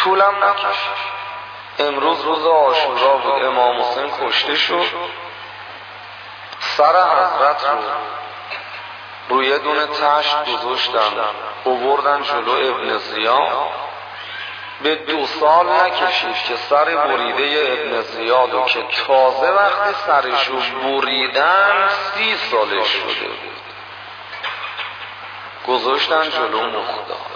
طولم نکشید. امروز روز عاشورا بود، امام حسین کشته شد. سر حضرت رو روی دونه تشت گذاشتن، آوردن جلو ابن زیاد. به 2 سال نکشید که سر بریده ابن زیادو که تازه وقتی سرشو بریدن 30 سالش شده بود، گذاشتن جلو مختار.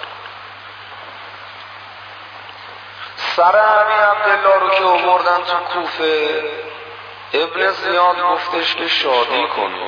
سر ابی عبدالله رو که آوردن تو کوفه، ابن زیاد گفتش که شادی کنیم.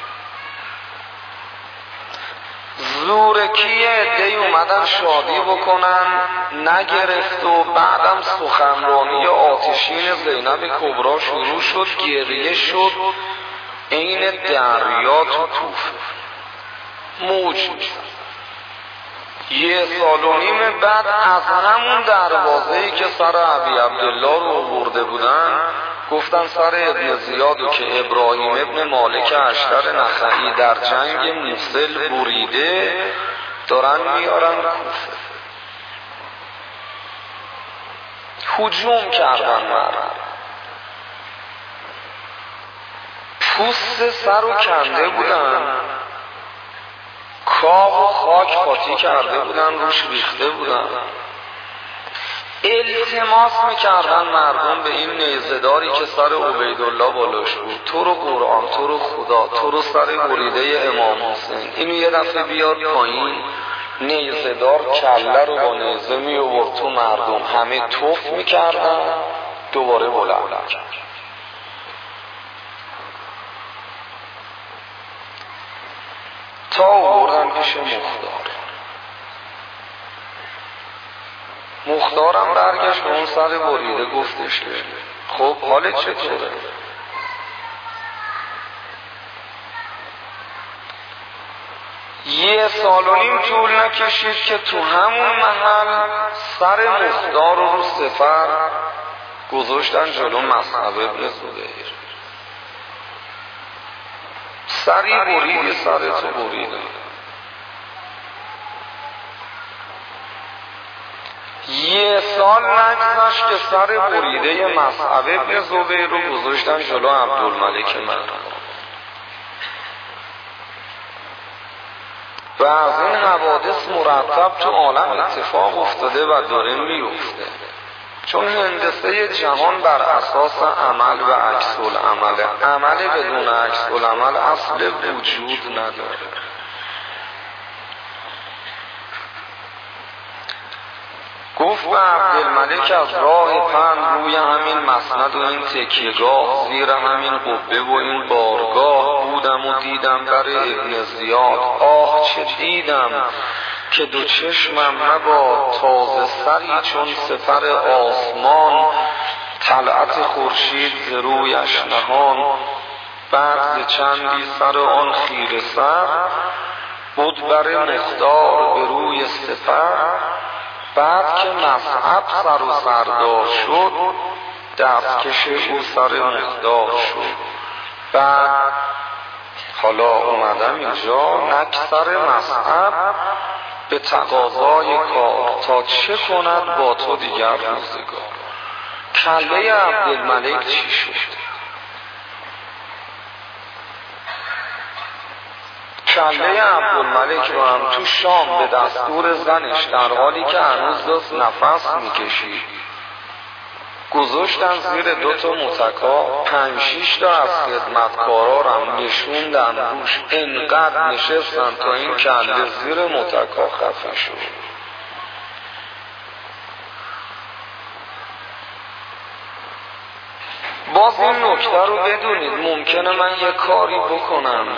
زورکی عده‌ای اومدن شادی بکنن، نگرفت و بعدم سخنرانی آتشین زینب کبرا شروع شد. گریه شد عین دریا تو کوفه، موج می‌زد. 1 سال و نیم بعد از همون دروازه‌ای که سر ابی عبدالله رو آورده بودن، گفتن سر ابن زیادو که ابراهیم ابن مالک اشتر نخعی در جنگ موصل بریده، دارن میارن کوفه. هجوم کردن مردم، پوست سر رو کنده بودن، کاغ و خاک قاطی کرده بودن، روش ریخته بودن. التماس میکردن مردم به این نیزه‌داری که سر عبیدالله بالاش بود، تو رو قرآن، تو رو خدا، تو رو سر بریده امام حسین، اینو یه دفعه بیار پایین. نیزه‌دار کله رو با نیزه می آورد تو مردم، همه توف میکردن، دوباره بلند کرد. تا آوردن پیش مختارم برگشت به اون سر بریده، گفتش که خب حالت چطوره؟ یه سال و نیم طول نکشید که تو همون محل سر مختار رو سفر گذاشتن جلو مصعب ابن زبیر. سری بریدی، سرتو بریده. یه سال نگذشت که سر بریده مصعب ابن زبیر رو گذاشتن جلو عبدالملک مروان. و از این حوادث مرتب تو عالم اتفاق افتاده و داره میفته، چون هندسه جهان بر اساس عمل و عکس العمل. عمل بدون عکس العمل اصل وجود نداره. گفت به عبدالملک از راه پند روی همین مسند و این تکیهگاه، زیر همین قبه و این بارگاه، بودم و دیدم در ابن زیاد. آه چه دیدم که 2 چشمم مباد، تازه سری چون سپر آسمان، طلعت خورشید ز رویش نهان. بعد ز چندی سر آن خیره سر، بود بر مختار به روی سپر. بعد که مصعب سر و سردار شد، دستکش او سر مقدار شد. بعد حالا اومدم اینجا، نک سر مصعب به تقاضای کار، تا چه کند با تو دیگر روزگار. کله عبدالملک چی شد؟ کله عبدالملک رو هم تو شام به دستور زنش، در حالی که هنوز داشت نفس میکشید، گذاشتن زیر 2 متکا. 5-6 تا از خدمتکارا رو هم نشوندن روش، انقدر نشستن تا این کله زیر متکا خفه شد. باز این نکته رو بدونید، ممکنه من یه کاری بکنم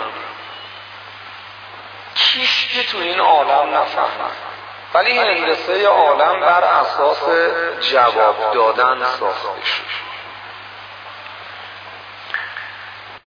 کیش که تو این عالم نفهمم، ولی هندسه عالم بر اساس جواب دادن ساخته شد.